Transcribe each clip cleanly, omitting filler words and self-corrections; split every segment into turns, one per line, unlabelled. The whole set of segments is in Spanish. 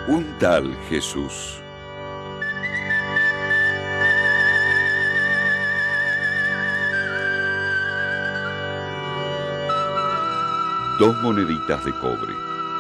Un tal Jesús. Dos moneditas de cobre.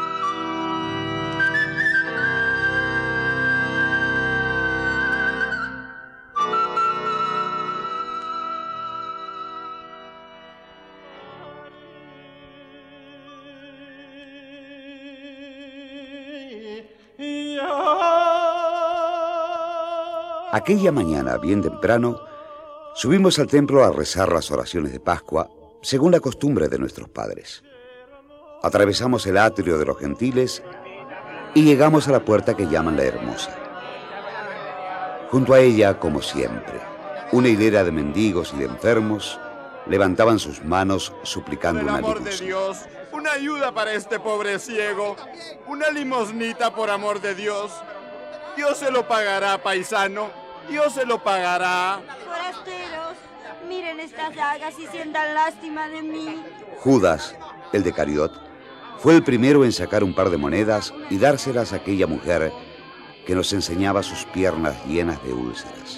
Aquella mañana, bien temprano, subimos al templo a rezar las oraciones de Pascua, según la costumbre de nuestros padres. Atravesamos el atrio de los gentiles y llegamos a la puerta que llaman la Hermosa. Junto a ella, como siempre, una hilera de mendigos y de enfermos levantaban sus manos suplicando una limosna.
Por el amor de Dios, una ayuda para este pobre ciego, una limosnita por amor de Dios. Dios se lo pagará, paisano. Dios se lo pagará.
Forasteros, miren estas llagas y sientan lástima de mí.
Judas, el de Cariot, fue el primero en sacar un par de monedas y dárselas a aquella mujer que nos enseñaba sus piernas llenas de úlceras.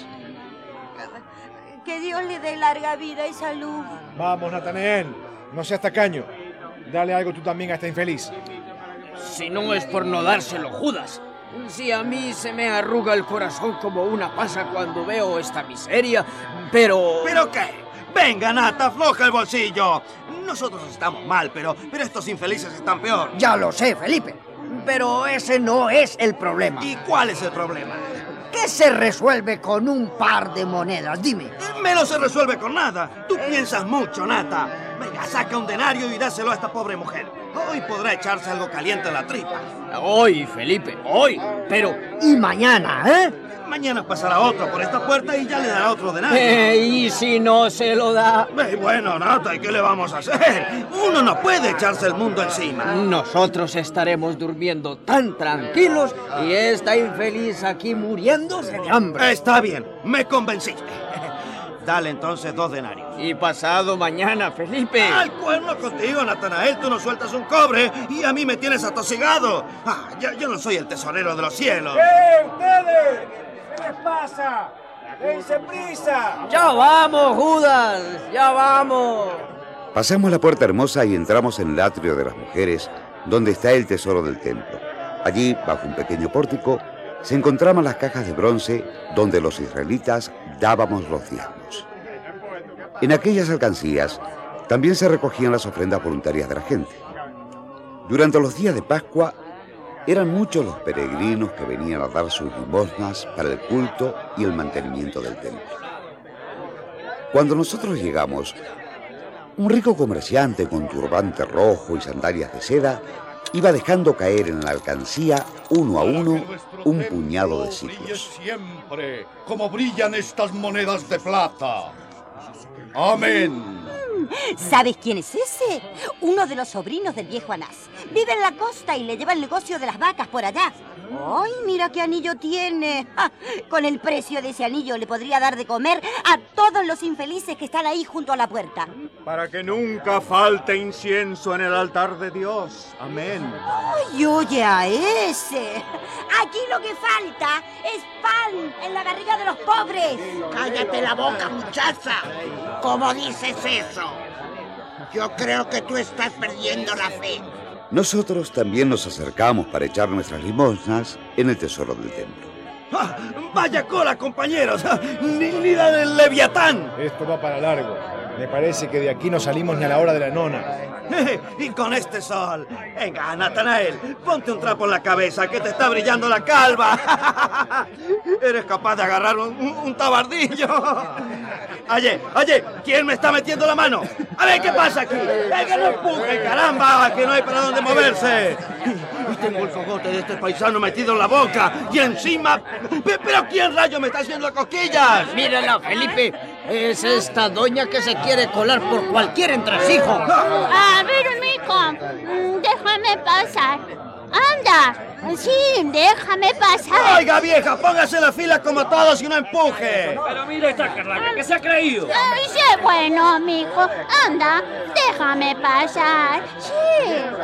Que Dios le dé larga vida y salud.
Vamos, Natanael, no seas tacaño. Dale algo tú también a esta infeliz.
Si no es por no dárselo, Judas. Si a mí se me arruga el corazón como una pasa cuando veo esta miseria, pero...
¿Pero qué? Venga, Nata, afloja el bolsillo. Nosotros estamos mal, pero estos infelices están peor.
Ya lo sé, Felipe, pero ese no es el problema.
¿Y cuál es el problema?
¿Qué se resuelve con un par de monedas? Dime.
Menos se resuelve con nada. Tú piensas mucho, Nata. Venga, saca un denario y dáselo a esta pobre mujer. Hoy podrá echarse algo caliente en la tripa.
Hoy, Felipe, hoy. Pero...
¿Y mañana,
Mañana pasará otro por esta puerta y ya le dará otro denario.
¿Y si no se lo da?
Bueno, Nata, ¿y qué le vamos a hacer? Uno no puede echarse el mundo encima.
Nosotros estaremos durmiendo tan tranquilos y esta infeliz aquí muriéndose de hambre.
Está bien, me convenciste. Dale entonces 2 denarios.
Y pasado mañana, Felipe.
¡Al cuerno contigo, Natanael! Tú no sueltas un cobre y a mí me tienes atosigado. Yo no soy el tesorero de los cielos.
¡Ustedes! ¿Qué les pasa? ¡Dense prisa!
¡Ya vamos, Judas! ¡Ya vamos!
Pasamos la puerta hermosa y entramos en el atrio de las mujeres, donde está el tesoro del templo. Allí, bajo un pequeño pórtico, se encontraban las cajas de bronce donde los israelitas dábamos los diezmos. En aquellas alcancías también se recogían las ofrendas voluntarias de la gente. Durante los días de Pascua eran muchos los peregrinos que venían a dar sus limosnas para el culto y el mantenimiento del templo. Cuando nosotros llegamos, un rico comerciante con turbante rojo y sandalias de seda iba dejando caer en la alcancía, uno a uno, un puñado de siclos.
Siempre, como brillan estas monedas de plata. Amén.
¿Sabes quién es ese? Uno de los sobrinos del viejo Anás. Vive en la costa y le lleva el negocio de las vacas por allá. ¡Ay, mira qué anillo tiene! ¡Ja! Con el precio de ese anillo le podría dar de comer a todos los infelices que están ahí junto a la puerta.
Para que nunca falte incienso en el altar de Dios. Amén.
¡Ay, oye a ese! Aquí lo que falta es pan en la barriga de los pobres.
¡Cállate la boca, muchacha! ¿Cómo dices eso? Yo creo que tú estás perdiendo la fe.
Nosotros también nos acercamos para echar nuestras limosnas en el tesoro del templo.
¡Vaya cola, compañeros! ¡Ni la del Leviatán!
Esto va para largo. Me parece que de aquí no salimos ni a la hora de la nona.
Y con este sol. Venga, Natanael, ponte un trapo en la cabeza que te está brillando la calva. Eres capaz de agarrar un tabardillo. Oye, ¿quién me está metiendo la mano? A ver, ¿qué pasa aquí? ¡Que no empuje, caramba! ¡Que no hay para dónde moverse! Y tengo el cogote de este paisano metido en la boca. Y encima... ¿Pero quién rayo me está haciendo cosquillas?
Mírala, Felipe. Es esta doña que se quiere colar por cualquier entresijo.
A ver, mijo, déjame pasar. Anda, sí, déjame pasar.
Oiga, vieja, póngase en la fila como todos y no empuje.
Pero mira esta carraca, ¿qué se ha creído?
Sí, bueno, mijo, anda, déjame pasar. Sí,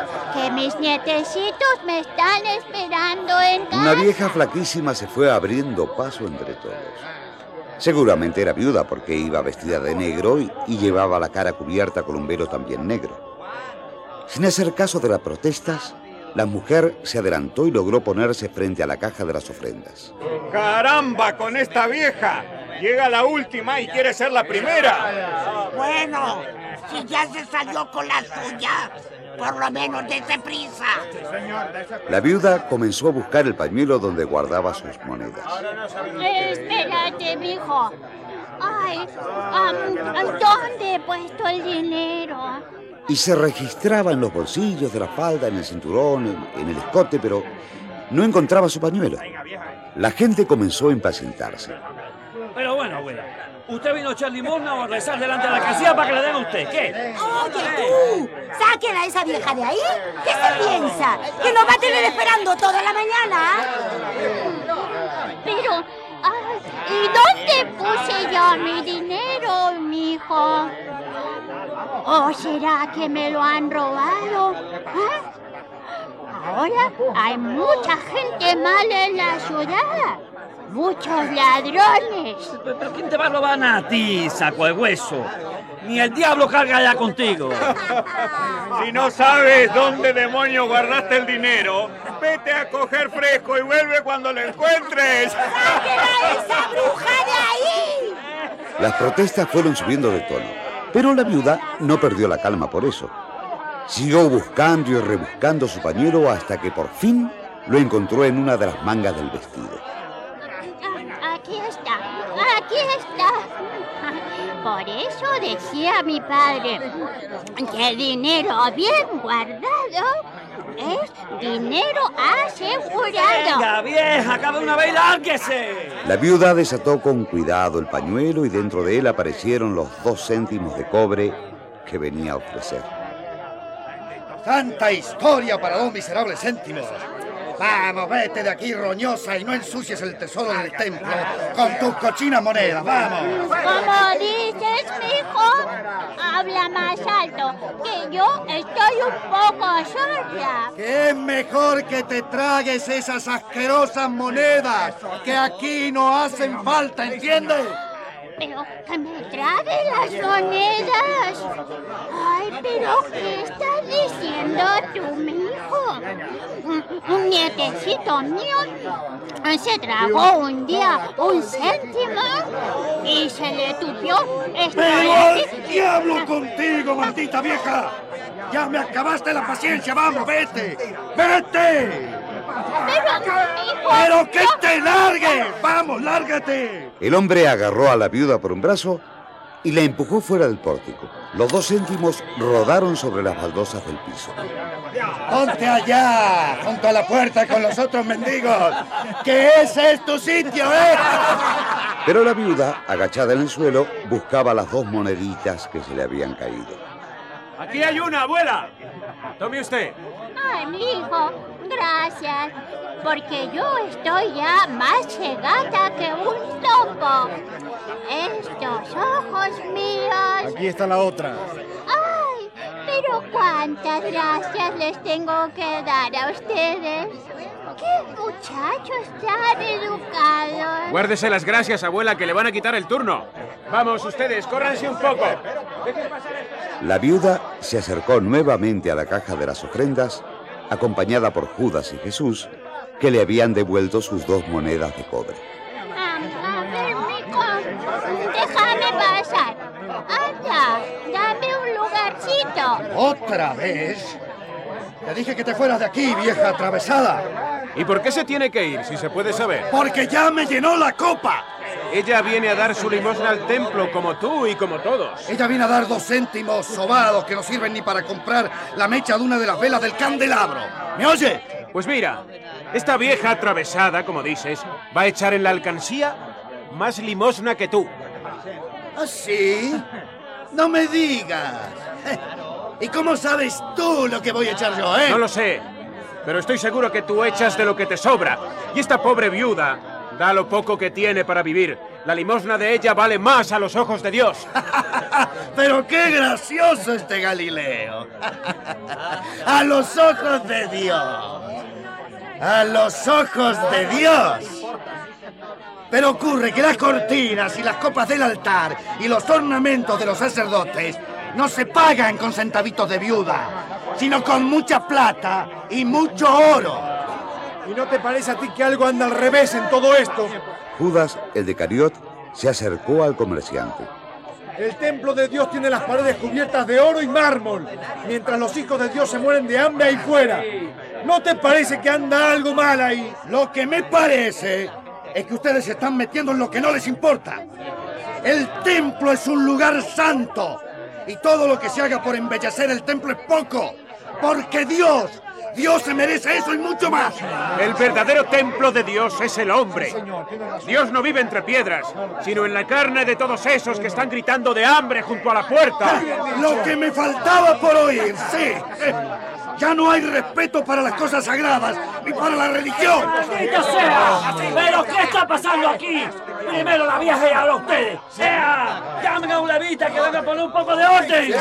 que mis nietecitos me están esperando en casa.
Una vieja flaquísima se fue abriendo paso entre todos. Seguramente era viuda porque iba vestida de negro y llevaba la cara cubierta con un velo también negro. Sin hacer caso de las protestas, la mujer se adelantó y logró ponerse frente a la caja de las ofrendas.
¡Caramba con esta vieja! Llega la última y quiere ser la primera.
Bueno, si ya se salió con la suya, por lo menos dése prisa.
La viuda comenzó a buscar el pañuelo donde guardaba sus monedas.
Espérate, mijo. Ay, ¿dónde he puesto el dinero?
Y se registraba en los bolsillos de la falda, en el cinturón, en el escote, pero no encontraba su pañuelo. La gente comenzó a impacientarse.
Pero bueno, abuela, ¿usted vino a echar limosna o a rezar delante de la casilla para que le den a usted? ¿Qué?
Oye, tú, saquen a esa vieja de ahí. ¿Qué se piensa? ¿Que nos va a tener esperando toda la mañana?
Pero, ¿y dónde puse yo mi dinero, mijo? ¿O será que me lo han robado? Ahora hay mucha gente mala en la ciudad. Muchos ladrones.
¿Pero quién te va a robar a ti, saco de hueso? Ni el diablo carga ya contigo.
Si no sabes dónde demonios guardaste el dinero, vete a coger fresco y vuelve cuando lo encuentres.
¡Saquen a esa bruja de ahí!
Las protestas fueron subiendo de tono, pero la viuda no perdió la calma por eso. Siguió buscando y rebuscando su pañuelo hasta que por fin lo encontró en una de las mangas del vestido.
Aquí está. Por eso decía mi padre que el dinero bien guardado es dinero asegurado.
¡Venga, vieja! ¡Acabe una vez y lárguese!
La viuda desató con cuidado el pañuelo y dentro de él aparecieron los 2 céntimos de cobre que venía a ofrecer.
¡Tanta historia para 2 miserables céntimos! Vamos, vete de aquí, roñosa, y no ensucies el tesoro del templo con tus cochinas monedas, vamos.
Como dices, mijo, habla más alto, que yo estoy un poco sorda.
Que es mejor que te tragues esas asquerosas monedas, que aquí no hacen falta, ¿entiendes?
Pero que me trague las monedas. Ay, pero ¿qué estás diciendo tú, mijo? Un nietecito mío se tragó un día 1 céntimo y se le tupió.
¡Pero al diablo contigo, maldita vieja! ¡Ya me acabaste la paciencia! ¡Vamos, vete! ¡Vete! ¡Pero que te largues! ¡Vamos, lárgate!
El hombre agarró a la viuda por un brazo y la empujó fuera del pórtico. Los 2 céntimos rodaron sobre las baldosas del piso.
¡Ponte allá, junto a la puerta con los otros mendigos! ¡Que ese es tu sitio, eh!
Pero la viuda, agachada en el suelo, buscaba las 2 moneditas que se le habían caído.
Aquí hay una, abuela. Tome usted.
Ay, mi hijo, gracias, porque yo estoy ya más cegada que un topo. Estos ojos míos...
Aquí está la otra.
Ay, pero cuántas gracias les tengo que dar a ustedes. ¡Qué muchachos tan educados!
Guárdese las gracias, abuela, que le van a quitar el turno. Vamos, ustedes, córranse un poco.
La viuda se acercó nuevamente a la caja de las ofrendas, acompañada por Judas y Jesús, que le habían devuelto sus 2 monedas de cobre.
A ver, mijo, déjame pasar. Anda, dame un lugarcito.
¿Otra vez? Te dije que te fueras de aquí, vieja atravesada.
¿Y por qué se tiene que ir, si se puede saber?
¡Porque ya me llenó la copa!
Ella viene a dar su limosna al templo, como tú y como todos.
Ella viene a dar 2 céntimos sobados que no sirven ni para comprar la mecha de una de las velas del candelabro. ¿Me oye?
Pues mira, esta vieja atravesada, como dices, va a echar en la alcancía más limosna que tú.
¿Ah, sí? No me digas. ¿Y cómo sabes tú lo que voy a echar yo, eh?
No lo sé, pero estoy seguro que tú echas de lo que te sobra. Y esta pobre viuda da lo poco que tiene para vivir. La limosna de ella vale más a los ojos de Dios.
Pero qué gracioso este Galileo. A los ojos de Dios. A los ojos de Dios. Pero ocurre que las cortinas y las copas del altar y los ornamentos de los sacerdotes no se pagan con centavitos de viuda, sino con mucha plata y mucho oro.
¿Y no te parece a ti que algo anda al revés en todo esto?
Judas, el de Cariot, se acercó al comerciante.
El templo de Dios tiene las paredes cubiertas de oro y mármol, mientras los hijos de Dios se mueren de hambre ahí fuera. ¿No te parece que anda algo mal ahí?
Lo que me parece es que ustedes se están metiendo en lo que no les importa. El templo es un lugar santo y todo lo que se haga por embellecer el templo es poco, porque Dios se merece eso y mucho más.
El verdadero templo de Dios es el hombre. Dios no vive entre piedras, sino en la carne de todos esos que están gritando de hambre junto a la puerta.
Lo que me faltaba por oír, sí. Ya no hay respeto para las cosas sagradas ni para la religión.
¡Maldita sea! ¿Pero qué está pasando aquí? Primero la vieja y ahora ustedes. ¡Sea! ¡Llamen a un levita que venga a poner un poco de orden!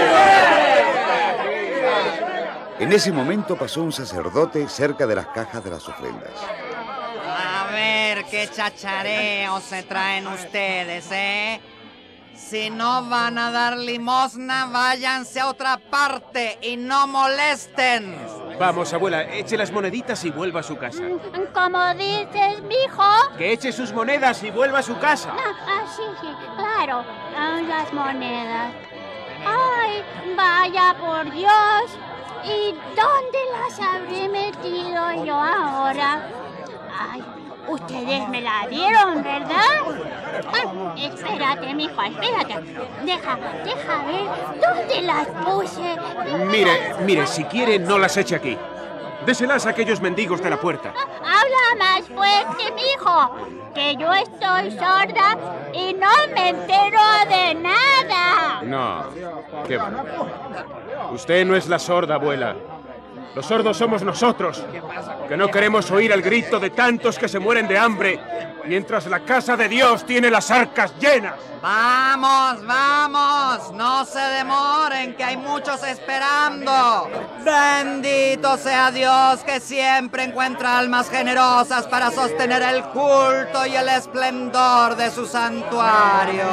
En ese momento pasó un sacerdote cerca de las cajas de las ofrendas.
A ver qué chachareos se traen ustedes, ¿eh? Si no van a dar limosna, váyanse a otra parte y no molesten.
Vamos, abuela, eche las moneditas y vuelva a su casa.
¿Cómo dices, mijo?
Que eche sus monedas y vuelva a su casa.
Sí, claro. Las monedas. Ay, vaya por Dios. ¿Y dónde las habré metido yo ahora? Ay, ustedes me la dieron, ¿verdad? Espérate, mijo, espérate. Deja ver dónde las puse.
Mire, si quiere, no las eche aquí. Déselas a aquellos mendigos de la puerta.
Habla más fuerte, mijo, que yo estoy sorda y no me entero de nada.
No, qué va. Usted no es la sorda, abuela. Los sordos somos nosotros, que no queremos oír el grito de tantos que se mueren de hambre, mientras la casa de Dios tiene las arcas llenas.
Vamos, no se demoren, que hay muchos esperando. Bendito sea Dios, que siempre encuentra almas generosas para sostener el culto y el esplendor de su santuario.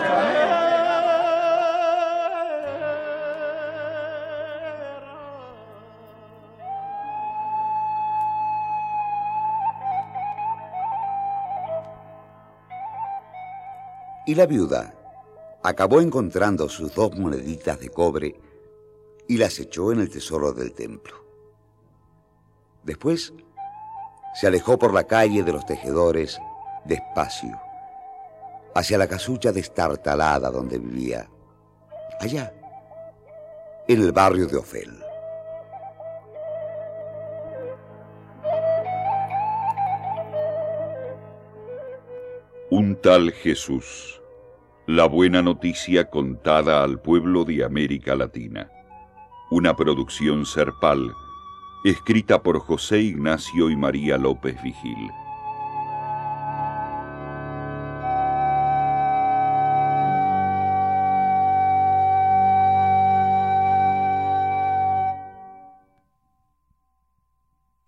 Y la viuda acabó encontrando sus 2 moneditas de cobre y las echó en el tesoro del templo. Después se alejó por la calle de los tejedores despacio, hacia la casucha destartalada donde vivía, allá, en el barrio de Ofel.
Un tal Jesús, la buena noticia contada al pueblo de América Latina. Una producción Serpal, escrita por José Ignacio y María López Vigil.